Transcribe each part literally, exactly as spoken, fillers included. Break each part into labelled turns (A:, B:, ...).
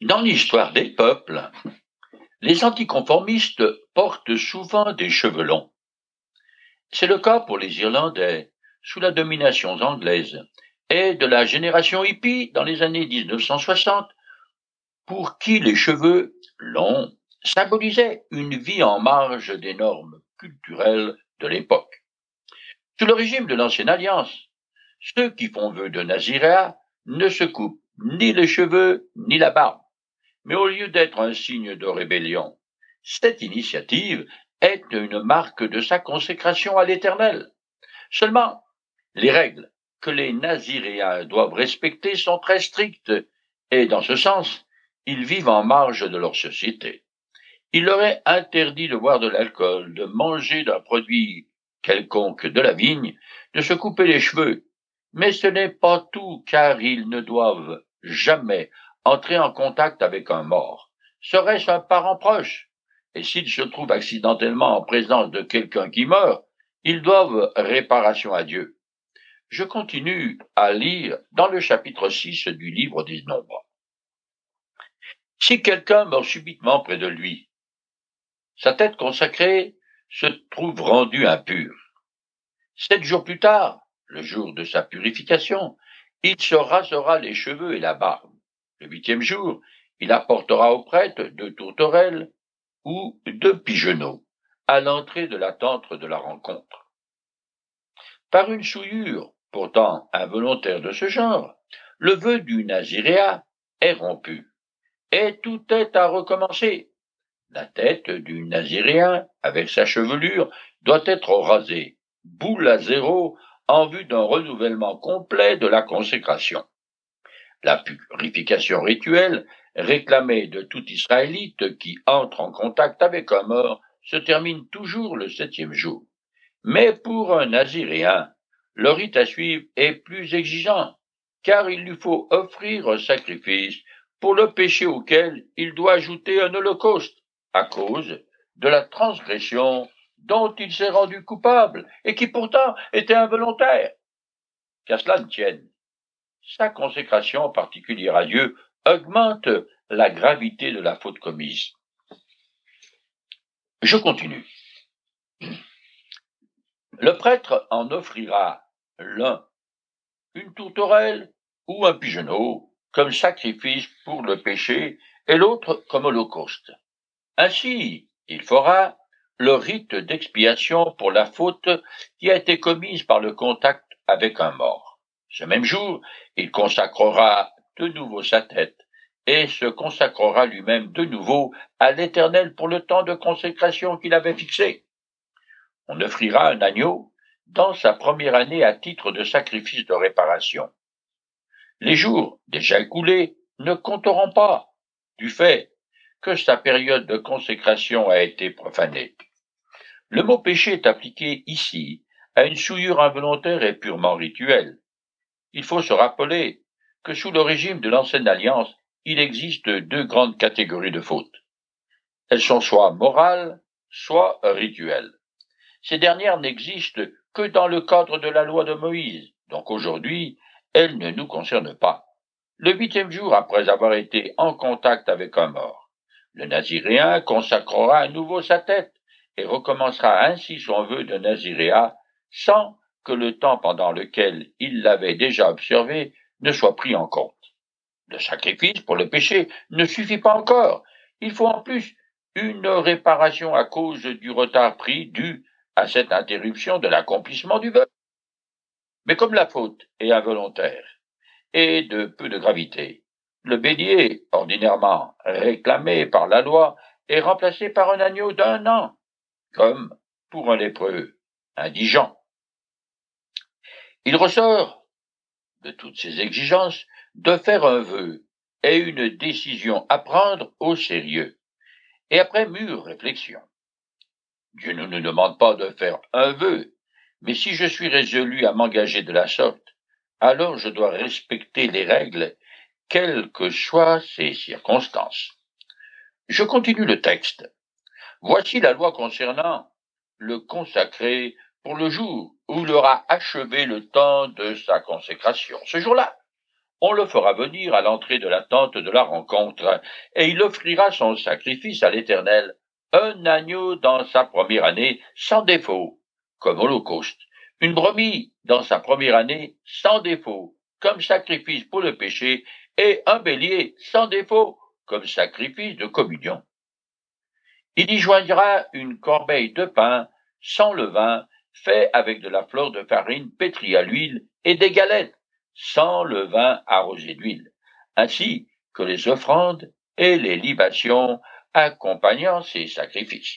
A: Dans l'histoire des peuples, les anticonformistes portent souvent des cheveux longs. C'est le cas pour les Irlandais, sous la domination anglaise, et de la génération hippie dans les années mille neuf cent soixante, pour qui les cheveux longs symbolisaient une vie en marge des normes culturelles de l'époque. Sous le régime de l'Ancienne Alliance, ceux qui font vœu de naziréat ne se coupent ni les cheveux ni la barbe. Mais au lieu d'être un signe de rébellion, cette initiative est une marque de sa consécration à l'Éternel. Seulement, les règles que les naziréens doivent respecter sont très strictes, et dans ce sens, ils vivent en marge de leur société. Il leur est interdit de boire de l'alcool, de manger d'un produit quelconque de la vigne, de se couper les cheveux. Mais ce n'est pas tout, car ils ne doivent jamais entrer en contact avec un mort. Serait-ce un parent proche? Et s'ils se trouvent accidentellement en présence de quelqu'un qui meurt, ils doivent réparation à Dieu. Je continue à lire dans le chapitre six du livre des Nombres. Si quelqu'un meurt subitement près de lui, sa tête consacrée se trouve rendue impure. Sept jours plus tard, le jour de sa purification, il se rasera les cheveux et la barbe. Le huitième jour, il apportera au prêtre deux tourterelles ou deux pigeonneaux à l'entrée de la tente de la rencontre. Par une souillure, pourtant involontaire de ce genre, le vœu du naziréat est rompu, et tout est à recommencer. La tête du naziréen, avec sa chevelure, doit être rasée, boule à zéro, en vue d'un renouvellement complet de la consécration. La purification rituelle, réclamée de tout Israélite qui entre en contact avec un mort, se termine toujours le septième jour. Mais pour un naziréen, le rite à suivre est plus exigeant, car il lui faut offrir un sacrifice pour le péché auquel il doit ajouter un holocauste, à cause de la transgression dont il s'est rendu coupable et qui pourtant était involontaire. Qu'à cela ne tienne, sa consécration particulière à Dieu augmente la gravité de la faute commise. Je continue. Le prêtre en offrira l'un une tourterelle ou un pigeonneau comme sacrifice pour le péché et l'autre comme holocauste. Ainsi, il fera le rite d'expiation pour la faute qui a été commise par le contact avec un mort. Ce même jour, il consacrera de nouveau sa tête et se consacrera lui-même de nouveau à l'Éternel pour le temps de consécration qu'il avait fixé. On offrira un agneau dans sa première année à titre de sacrifice de réparation. Les jours déjà écoulés ne compteront pas, du fait que sa période de consécration a été profanée. Le mot péché est appliqué ici à une souillure involontaire et purement rituelle. Il faut se rappeler que sous le régime de l'Ancienne Alliance, il existe deux grandes catégories de fautes. Elles sont soit morales, soit rituelles. Ces dernières n'existent que dans le cadre de la loi de Moïse, donc aujourd'hui, elles ne nous concernent pas. Le huitième jour après avoir été en contact avec un mort, le naziréen consacrera à nouveau sa tête et recommencera ainsi son vœu de naziréat sans que le temps pendant lequel il l'avait déjà observé ne soit pris en compte. Le sacrifice pour le péché ne suffit pas encore. Il faut en plus une réparation à cause du retard pris dû à cette interruption de l'accomplissement du vœu. Mais comme la faute est involontaire et de peu de gravité, le bélier, ordinairement réclamé par la loi, est remplacé par un agneau d'un an, comme pour un lépreux indigent. Il ressort de toutes ces exigences de faire un vœu et une décision à prendre au sérieux, et après mûre réflexion. Dieu ne nous demande pas de faire un vœu, mais si je suis résolu à m'engager de la sorte, alors je dois respecter les règles, quelles que soient ces circonstances. Je continue le texte. Voici la loi concernant le consacré pour le jour où il aura achevé le temps de sa consécration. Ce jour-là, on le fera venir à l'entrée de la tente de la rencontre, et il offrira son sacrifice à l'Éternel, un agneau dans sa première année sans défaut, comme holocauste, une brebis dans sa première année sans défaut, comme sacrifice pour le péché, et un bélier sans défaut, comme sacrifice de communion. Il y joignera une corbeille de pain sans levain, fait avec de la fleur de farine pétrie à l'huile, et des galettes sans levain arrosé d'huile, ainsi que les offrandes et les libations accompagnant ces sacrifices.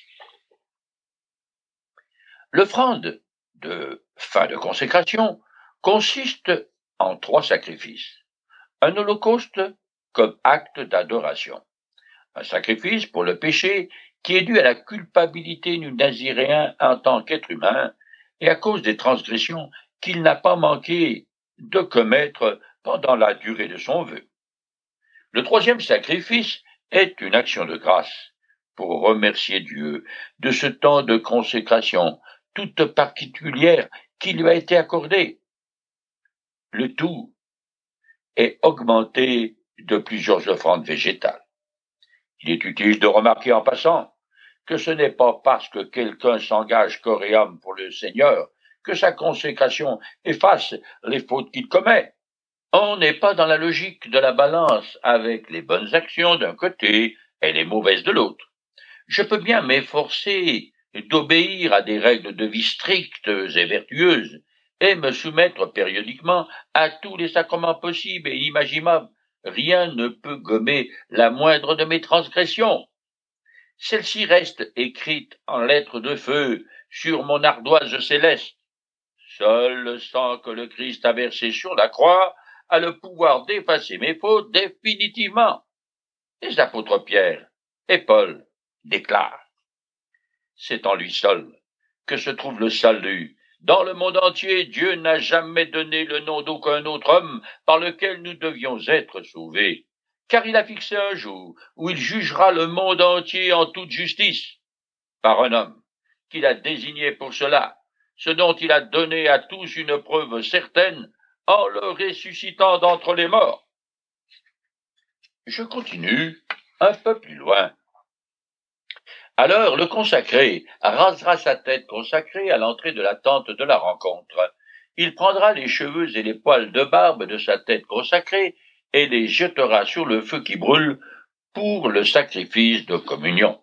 A: L'offrande de fin de consécration consiste en trois sacrifices. Un holocauste comme acte d'adoration. Un sacrifice pour le péché qui est dû à la culpabilité du naziréen en tant qu'être humain et à cause des transgressions qu'il n'a pas manqué de commettre pendant la durée de son vœu. Le troisième sacrifice est une action de grâce pour remercier Dieu de ce temps de consécration toute particulière qui lui a été accordé. Le tout est augmenté de plusieurs offrandes végétales. Il est utile de remarquer en passant que ce n'est pas parce que quelqu'un s'engage corps et âme pour le Seigneur que sa consécration efface les fautes qu'il commet. On n'est pas dans la logique de la balance avec les bonnes actions d'un côté et les mauvaises de l'autre. Je peux bien m'efforcer d'obéir à des règles de vie strictes et vertueuses et me soumettre périodiquement à tous les sacrements possibles et imaginables. Rien ne peut gommer la moindre de mes transgressions. Celle-ci reste écrite en lettres de feu sur mon ardoise céleste. Seul le sang que le Christ a versé sur la croix a le pouvoir d'effacer mes fautes définitivement. Les apôtres Pierre et Paul déclarent: c'est en lui seul que se trouve le salut. Dans le monde entier, Dieu n'a jamais donné le nom d'aucun autre homme par lequel nous devions être sauvés, car il a fixé un jour où il jugera le monde entier en toute justice, par un homme qu'il a désigné pour cela, ce dont il a donné à tous une preuve certaine en le ressuscitant d'entre les morts. Je continue un peu plus loin. Alors le consacré rasera sa tête consacrée à l'entrée de la tente de la rencontre. Il prendra les cheveux et les poils de barbe de sa tête consacrée et les jettera sur le feu qui brûle pour le sacrifice de communion.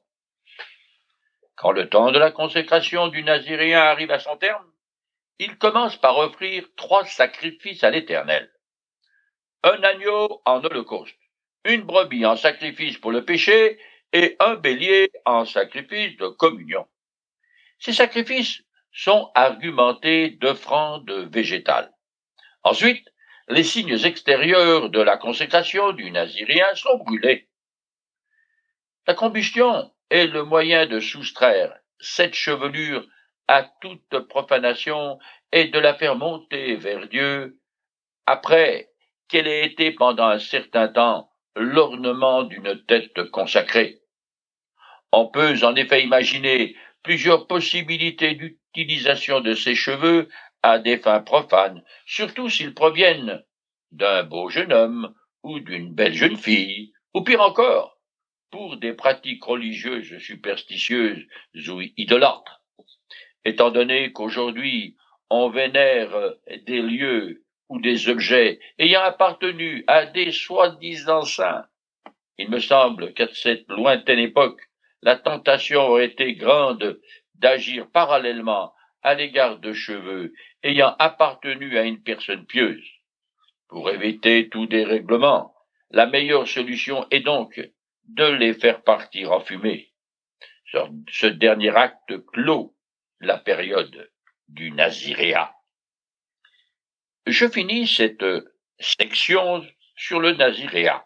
A: Quand le temps de la consécration du Naziréen arrive à son terme, il commence par offrir trois sacrifices à l'Éternel. Un agneau en holocauste, une brebis en sacrifice pour le péché et un bélier en sacrifice de communion. Ces sacrifices sont argumentés d'offrandes végétales. Ensuite, les signes extérieurs de la consécration du Naziréen sont brûlés. La combustion est le moyen de soustraire cette chevelure à toute profanation et de la faire monter vers Dieu après qu'elle ait été pendant un certain temps l'ornement d'une tête consacrée. On peut en effet imaginer plusieurs possibilités d'utilisation de ces cheveux à des fins profanes, surtout s'ils proviennent d'un beau jeune homme ou d'une belle jeune fille, ou pire encore, pour des pratiques religieuses superstitieuses ou idolâtres. Étant donné qu'aujourd'hui on vénère des lieux ou des objets ayant appartenu à des soi-disant saints, il me semble qu'à cette lointaine époque, la tentation aurait été grande d'agir parallèlement à l'égard de cheveux ayant appartenu à une personne pieuse. Pour éviter tout dérèglement, la meilleure solution est donc de les faire partir en fumée. Ce dernier acte clôt la période du Naziréat. Je finis cette section sur le Naziréat.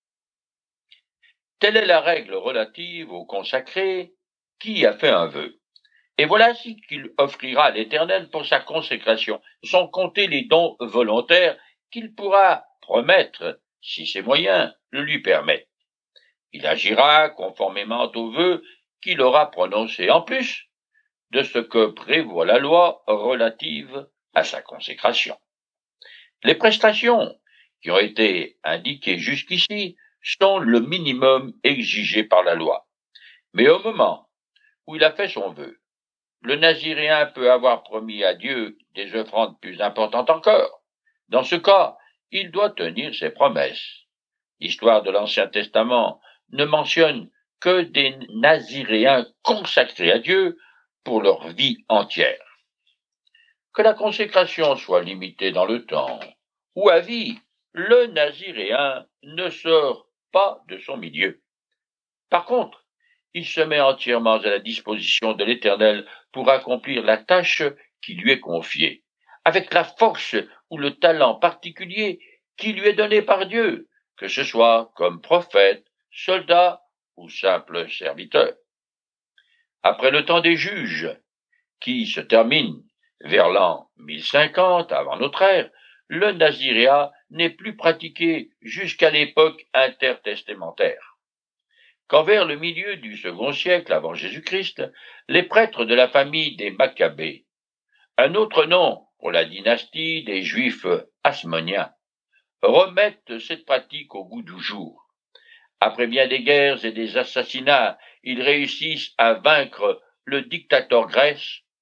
A: Telle est la règle relative au consacré qui a fait un vœu. Et voilà ce qu'il offrira à l'Éternel pour sa consécration, sans compter les dons volontaires qu'il pourra promettre si ses moyens le lui permettent. Il agira conformément au vœu qu'il aura prononcé, en plus de ce que prévoit la loi relative à sa consécration. Les prestations qui ont été indiqués jusqu'ici sont le minimum exigé par la loi. Mais au moment où il a fait son vœu, le naziréen peut avoir promis à Dieu des offrandes plus importantes encore. Dans ce cas, il doit tenir ses promesses. L'histoire de l'Ancien Testament ne mentionne que des naziréens consacrés à Dieu pour leur vie entière. Que la consécration soit limitée dans le temps ou à vie, le naziréen ne sort pas de son milieu. Par contre, il se met entièrement à la disposition de l'Éternel pour accomplir la tâche qui lui est confiée, avec la force ou le talent particulier qui lui est donné par Dieu, que ce soit comme prophète, soldat ou simple serviteur. Après le temps des juges, qui se termine vers l'an mille cinquante avant notre ère, le naziréat n'est plus pratiqué jusqu'à l'époque intertestamentaire. Quand vers le milieu du second siècle avant Jésus-Christ, les prêtres de la famille des Maccabées, un autre nom pour la dynastie des Juifs hasmoniens, remettent cette pratique au goût du jour. Après bien des guerres et des assassinats, ils réussissent à vaincre le dictateur grec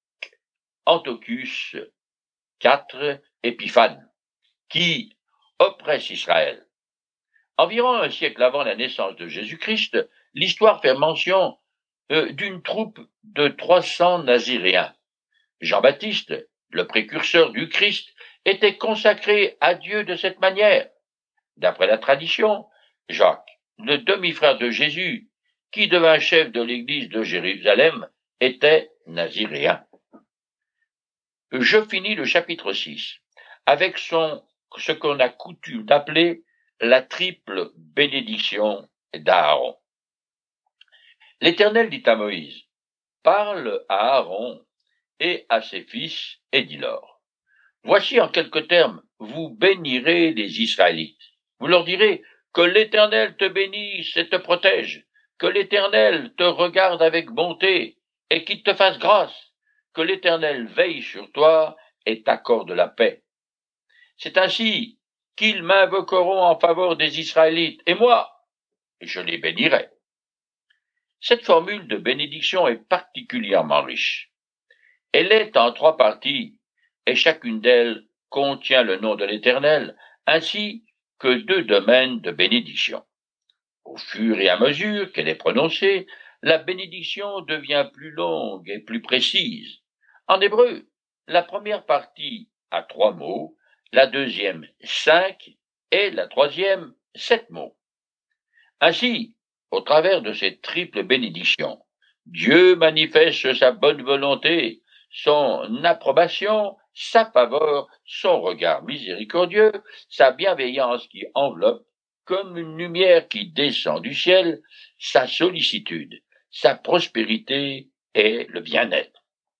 A: Antiochus quatre Épiphane, qui oppresse Israël. Environ un siècle avant la naissance de Jésus-Christ, l'histoire fait mention euh, d'une troupe de trois cents naziréens. Jean-Baptiste, le précurseur du Christ, était consacré à Dieu de cette manière. D'après la tradition, Jacques, le demi-frère de Jésus, qui devint chef de l'église de Jérusalem, était naziréen. Je finis le chapitre six avec son, ce qu'on a coutume d'appeler la triple bénédiction d'Aaron. L'Éternel dit à Moïse, parle à Aaron et à ses fils et dis-leur, voici en quelques termes, vous bénirez les Israélites. Vous leur direz que l'Éternel te bénisse et te protège, que l'Éternel te regarde avec bonté et qu'il te fasse grâce, que l'Éternel veille sur toi et t'accorde la paix. C'est ainsi qu'ils m'invoqueront en faveur des Israélites, et moi, je les bénirai. Cette formule de bénédiction est particulièrement riche. Elle est en trois parties, et chacune d'elles contient le nom de l'Éternel, ainsi que deux domaines de bénédiction. Au fur et à mesure qu'elle est prononcée, la bénédiction devient plus longue et plus précise. En hébreu, la première partie a trois mots, la deuxième cinq et la troisième sept mots. Ainsi, au travers de cette triple bénédiction, Dieu manifeste sa bonne volonté, son approbation, sa faveur, son regard miséricordieux, sa bienveillance qui enveloppe, comme une lumière qui descend du ciel, sa sollicitude, sa prospérité et le bien-être.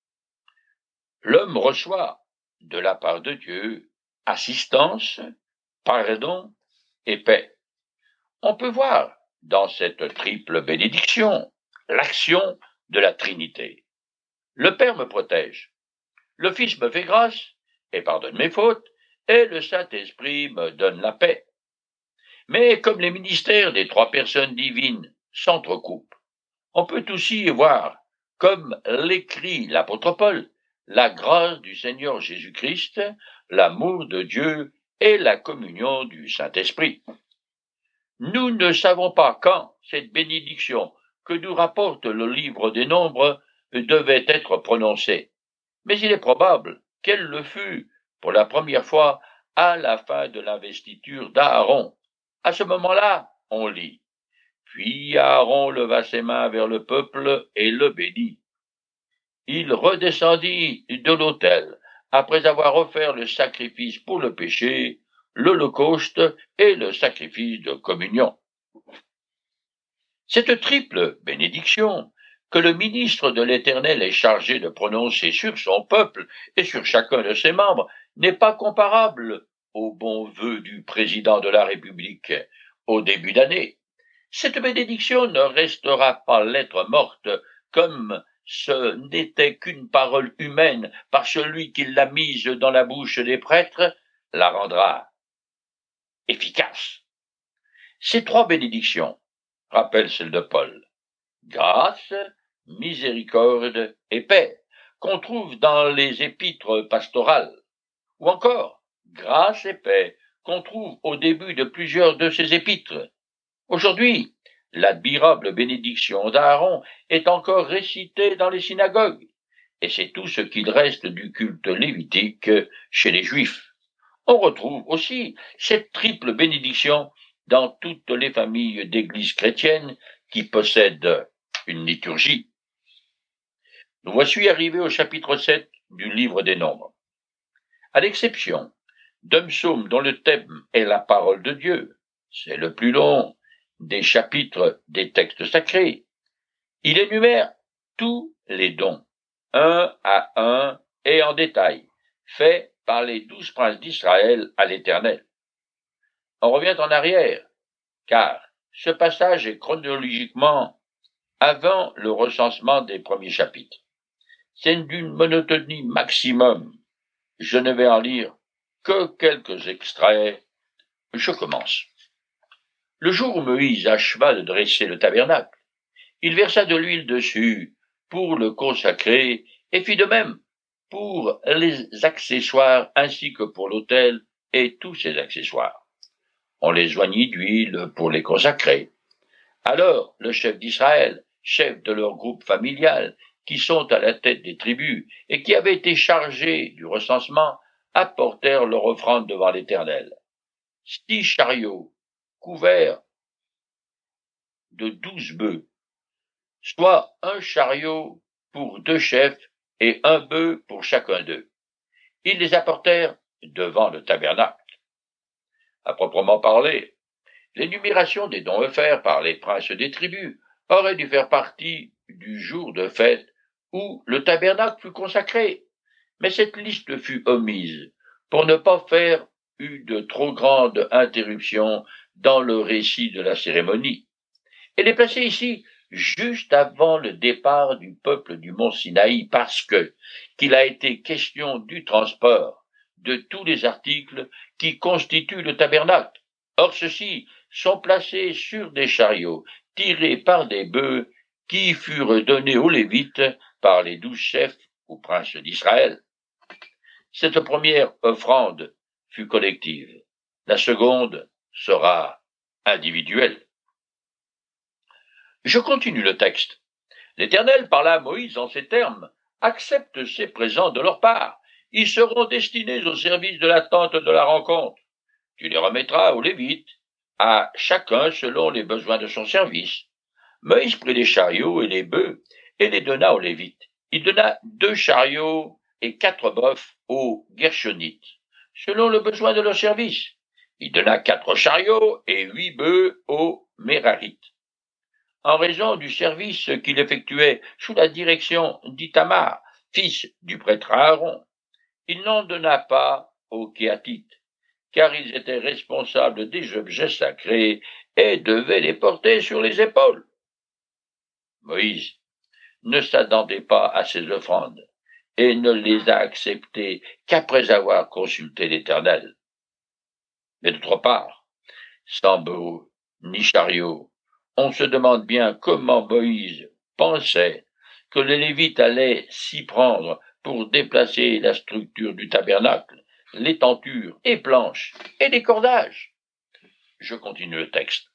A: L'homme reçoit, de la part de Dieu, assistance, pardon et paix. On peut voir dans cette triple bénédiction l'action de la Trinité. Le Père me protège, le Fils me fait grâce et pardonne mes fautes, et le Saint-Esprit me donne la paix. Mais comme les ministères des trois personnes divines s'entrecoupent, on peut aussi voir, comme l'écrit l'apôtre Paul, la grâce du Seigneur Jésus-Christ, l'amour de Dieu et la communion du Saint-Esprit. Nous ne savons pas quand cette bénédiction que nous rapporte le livre des Nombres devait être prononcée, mais il est probable qu'elle le fut pour la première fois à la fin de l'investiture d'Aaron. À ce moment-là, on lit. Puis Aaron leva ses mains vers le peuple et le bénit. Il redescendit de l'autel, après avoir offert le sacrifice pour le péché, l'holocauste et le sacrifice de communion. Cette triple bénédiction que le ministre de l'Éternel est chargé de prononcer sur son peuple et sur chacun de ses membres n'est pas comparable aux bons vœux du président de la République au début d'année. Cette bénédiction ne restera pas lettre morte, comme ce n'était qu'une parole humaine par celui qui l'a mise dans la bouche des prêtres, la rendra efficace. Ces trois bénédictions rappellent celles de Paul. Grâce, miséricorde et paix, qu'on trouve dans les épîtres pastorales, ou encore grâce et paix, qu'on trouve au début de plusieurs de ces épîtres. Aujourd'hui, l'admirable bénédiction d'Aaron est encore récitée dans les synagogues, et c'est tout ce qu'il reste du culte lévitique chez les Juifs. On retrouve aussi cette triple bénédiction dans toutes les familles d'églises chrétiennes qui possèdent une liturgie. Nous voici arrivés au chapitre sept du livre des Nombres. À l'exception d'un psaume dont le thème est la parole de Dieu, c'est le plus long des chapitres des textes sacrés, il énumère tous les dons, un à un et en détail, faits par les douze princes d'Israël à l'Éternel. On revient en arrière, car ce passage est chronologiquement avant le recensement des premiers chapitres. C'est d'une monotonie maximum. Je ne vais en lire que quelques extraits. Je commence. Le jour où Moïse acheva de dresser le tabernacle, il versa de l'huile dessus pour le consacrer et fit de même pour les accessoires ainsi que pour l'autel et tous ses accessoires. On les joignit d'huile pour les consacrer. Alors le chef d'Israël, chef de leur groupe familial, qui sont à la tête des tribus et qui avaient été chargés du recensement, apportèrent leur offrande devant l'Éternel. Six chariots couverts de douze bœufs, soit un chariot pour deux chefs et un bœuf pour chacun d'eux. Ils les apportèrent devant le tabernacle. À proprement parler, l'énumération des dons offerts par les princes des tribus aurait dû faire partie du jour de fête où le tabernacle fut consacré, mais cette liste fut omise pour ne pas faire eu de trop grandes interruptions dans le récit de la cérémonie. Elle est placée ici juste avant le départ du peuple du mont Sinaï parce que qu'il a été question du transport de tous les articles qui constituent le tabernacle. Or ceux-ci sont placés sur des chariots tirés par des bœufs qui furent donnés aux Lévites par les douze chefs ou princes d'Israël. Cette première offrande fut collective. La seconde sera individuelle. Je continue le texte. L'Éternel parla à Moïse en ces termes. Accepte ces présents de leur part. Ils seront destinés au service de la tente de la rencontre. Tu les remettras aux Lévites, à chacun selon les besoins de son service. Moïse prit les chariots et les bœufs et les donna aux Lévites. Il donna deux chariots et quatre bœufs aux Gershonites, selon le besoin de leur service. Il donna quatre chariots et huit bœufs aux Mérarites. En raison du service qu'il effectuait sous la direction d'Ithamar, fils du prêtre Aaron, il n'en donna pas aux Kéatites, car ils étaient responsables des objets sacrés et devaient les porter sur les épaules. Moïse ne s'attendait pas à ces offrandes et ne les a acceptées qu'après avoir consulté l'Éternel. Mais d'autre part, sans bœufs ni chariots, on se demande bien comment Moïse pensait que les Lévites allaient s'y prendre pour déplacer la structure du tabernacle, les tentures et planches et les cordages. Je continue le texte.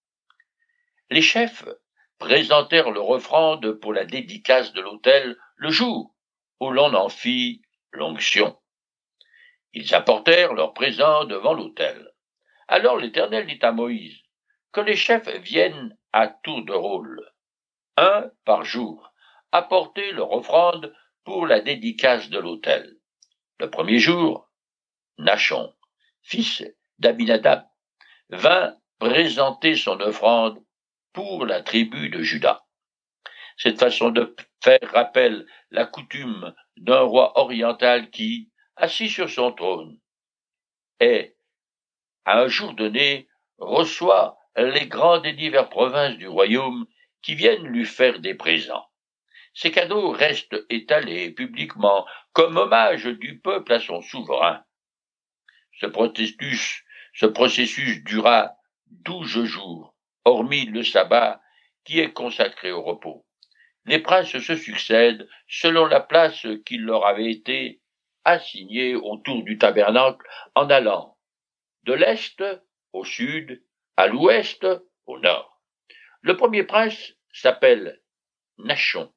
A: Les chefs présentèrent leur offrande pour la dédicace de l'autel le jour où l'on en fit l'onction. Ils apportèrent leurs présents devant l'autel. Alors l'Éternel dit à Moïse que les chefs viennent à tour de rôle, un par jour, apporter leur offrande pour la dédicace de l'autel. Le premier jour, Nachon, fils d'Abinadab, vint présenter son offrande pour la tribu de Juda. Cette façon de faire rappelle la coutume d'un roi oriental qui, assis sur son trône, et, à un jour donné, reçoit les grands des diverses provinces du royaume qui viennent lui faire des présents. Ces cadeaux restent étalés publiquement comme hommage du peuple à son souverain. Ce processus Ce processus dura douze jours, hormis le sabbat qui est consacré au repos. Les princes se succèdent selon la place qui leur avait été assignée autour du tabernacle en allant de l'est au sud, à l'ouest au nord. Le premier prince s'appelle Nachon.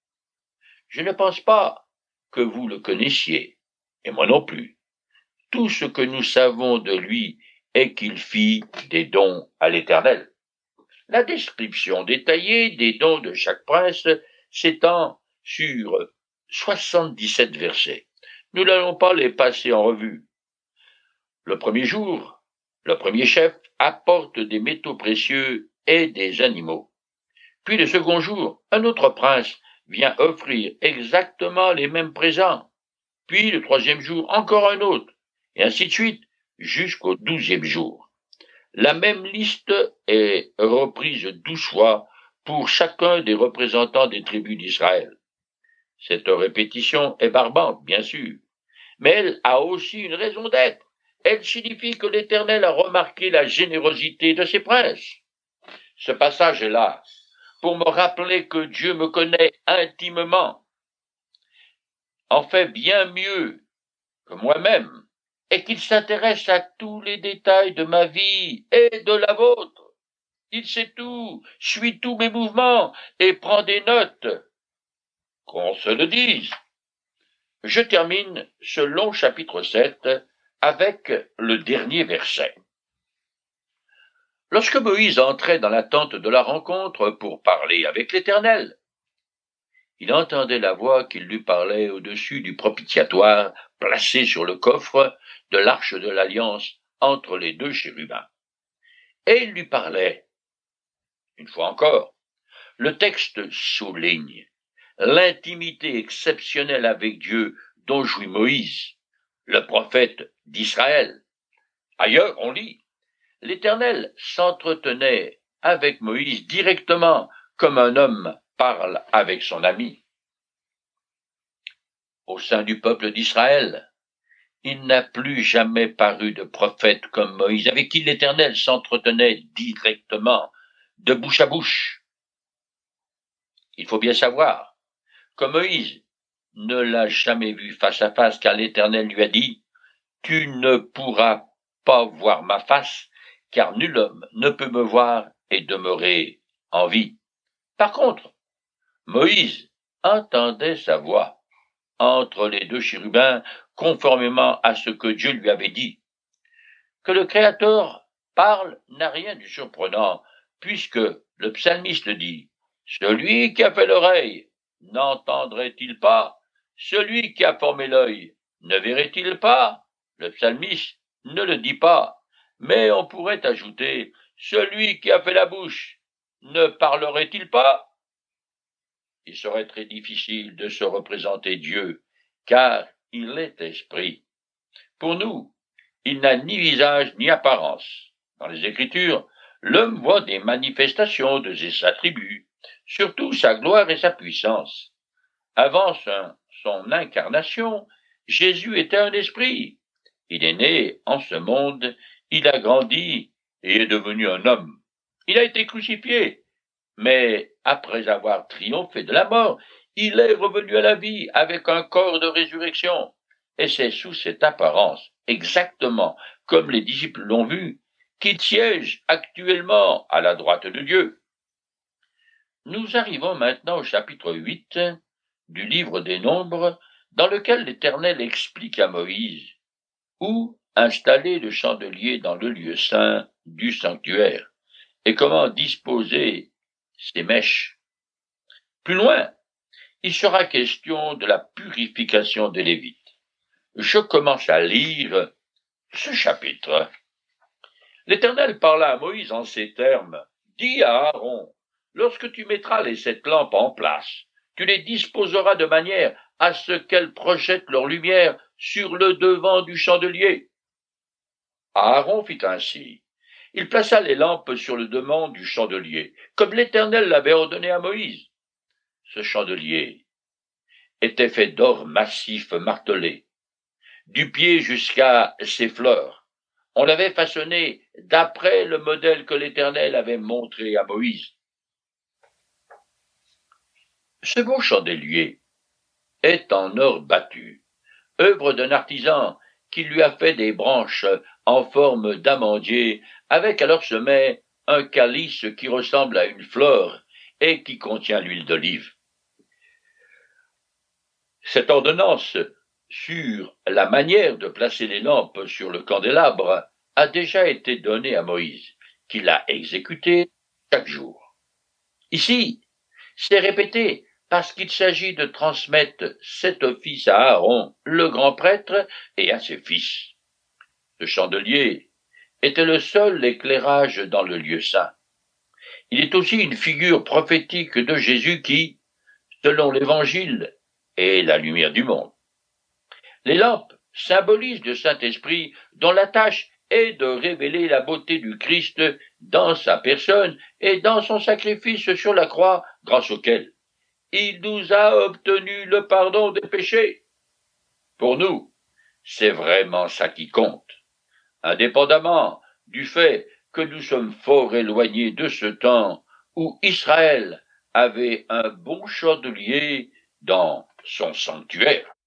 A: Je ne pense pas que vous le connaissiez, et moi non plus. Tout ce que nous savons de lui est qu'il fit des dons à l'Éternel. La description détaillée des dons de chaque prince s'étend sur soixante-dix-sept versets. Nous n'allons pas les passer en revue. Le premier jour, le premier chef apporte des métaux précieux et des animaux. Puis le second jour, un autre prince vient offrir exactement les mêmes présents. Puis le troisième jour, encore un autre, et ainsi de suite, jusqu'au douzième jour. La même liste est reprise douze fois pour chacun des représentants des tribus d'Israël. Cette répétition est barbante, bien sûr, mais elle a aussi une raison d'être. Elle signifie que l'Éternel a remarqué la générosité de ses princes. Ce passage est là pour me rappeler que Dieu me connaît intimement, en fait bien mieux que moi-même, et qu'il s'intéresse à tous les détails de ma vie et de la vôtre. Il sait tout, suit tous mes mouvements et prend des notes. Qu'on se le dise. Je termine ce long chapitre sept avec le dernier verset. Lorsque Moïse entrait dans la tente de la rencontre pour parler avec l'Éternel, il entendait la voix qui lui parlait au-dessus du propitiatoire placé sur le coffre de l'arche de l'Alliance entre les deux chérubins. Et il lui parlait. Une fois encore, le texte souligne l'intimité exceptionnelle avec Dieu dont jouit Moïse, le prophète d'Israël. Ailleurs, on lit, l'Éternel s'entretenait avec Moïse directement comme un homme parle avec son ami. Au sein du peuple d'Israël, il n'a plus jamais paru de prophète comme Moïse, avec qui l'Éternel s'entretenait directement, de bouche à bouche. Il faut bien savoir que Moïse ne l'a jamais vu face à face, car l'Éternel lui a dit « Tu ne pourras pas voir ma face, car nul homme ne peut me voir et demeurer en vie. » Par contre, Moïse entendait sa voix entre les deux chérubins, conformément à ce que Dieu lui avait dit. Que le Créateur parle n'a rien de surprenant, puisque le psalmiste dit « Celui qui a fait l'oreille, n'entendrait-il pas? Celui qui a formé l'œil, ne verrait-il pas ?» Le psalmiste ne le dit pas, mais on pourrait ajouter « Celui qui a fait la bouche, ne parlerait-il pas ?» Il serait très difficile de se représenter Dieu, car il est esprit. Pour nous, il n'a ni visage ni apparence. Dans les Écritures, l'homme voit des manifestations de ses attributs, surtout sa gloire et sa puissance. Avant son, son incarnation, Jésus était un esprit. Il est né en ce monde, il a grandi et est devenu un homme. Il a été crucifié, mais après avoir triomphé de la mort, il est revenu à la vie avec un corps de résurrection. Et c'est sous cette apparence, exactement comme les disciples l'ont vu, qu'il siège actuellement à la droite de Dieu. Nous arrivons maintenant au chapitre huit du livre des Nombres, dans lequel l'Éternel explique à Moïse où installer le chandelier dans le lieu saint du sanctuaire et comment disposer ses mèches. Plus loin, il sera question de la purification des Lévites. Je commence à lire ce chapitre. L'Éternel parla à Moïse en ces termes. Dis à Aaron, lorsque tu mettras les sept lampes en place, tu les disposeras de manière à ce qu'elles projettent leur lumière sur le devant du chandelier. Aaron fit ainsi. Il plaça les lampes sur le devant du chandelier, comme l'Éternel l'avait ordonné à Moïse. Ce chandelier était fait d'or massif martelé, du pied jusqu'à ses fleurs, On l'avait façonné d'après le modèle que l'Éternel avait montré à Moïse. Ce beau chandelier est en or battu, œuvre d'un artisan qui lui a fait des branches en forme d'amandier, avec à leur sommet un calice qui ressemble à une fleur et qui contient l'huile d'olive. Cette ordonnance sur la manière de placer les lampes sur le candélabre a déjà été donnée à Moïse, qui l'a exécutée chaque jour. Ici, c'est répété parce qu'il s'agit de transmettre cet office à Aaron, le grand prêtre, et à ses fils. Le chandelier était le seul éclairage dans le lieu saint. Il est aussi une figure prophétique de Jésus qui, selon l'Évangile, est la lumière du monde. Les lampes symbolisent le Saint-Esprit dont la tâche est de révéler la beauté du Christ dans sa personne et dans son sacrifice sur la croix, grâce auquel il nous a obtenu le pardon des péchés. Pour nous, c'est vraiment ça qui compte, indépendamment du fait que nous sommes fort éloignés de ce temps où Israël avait un bon chandelier dans son sanctuaire.